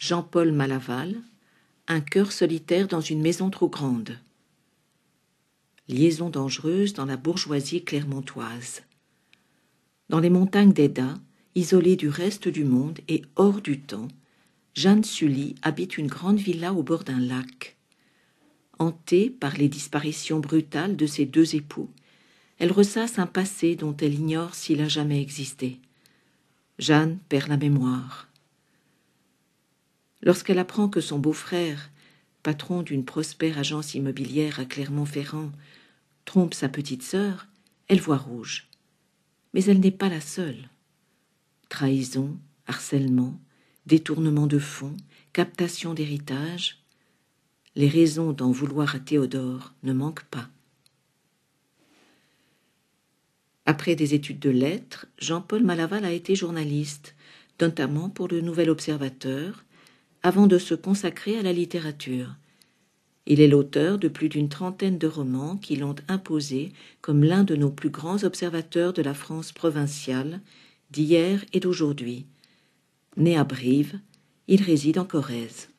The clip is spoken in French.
Jean-Paul Malaval, un cœur solitaire dans une maison trop grande. Liaison dangereuse dans la bourgeoisie clermontoise. Dans les montagnes d'Edda, isolée du reste du monde et hors du temps, Jeanne Sully habite une grande villa au bord d'un lac. Hantée par les disparitions brutales de ses deux époux, elle ressasse un passé dont elle ignore s'il a jamais existé. Jeanne perd la mémoire. Lorsqu'elle apprend que son beau-frère, patron d'une prospère agence immobilière à Clermont-Ferrand, trompe sa petite sœur, elle voit rouge. Mais elle n'est pas la seule. Trahison, harcèlement, détournement de fonds, captation d'héritage, les raisons d'en vouloir à Théodore ne manquent pas. Après des études de lettres, Jean-Paul Malaval a été journaliste, notamment pour le Nouvel Observateur, avant de se consacrer à la littérature. Il est l'auteur de plus d'une trentaine de romans qui l'ont imposé comme l'un de nos plus grands observateurs de la France provinciale, d'hier et d'aujourd'hui. Né à Brive, il réside en Corrèze.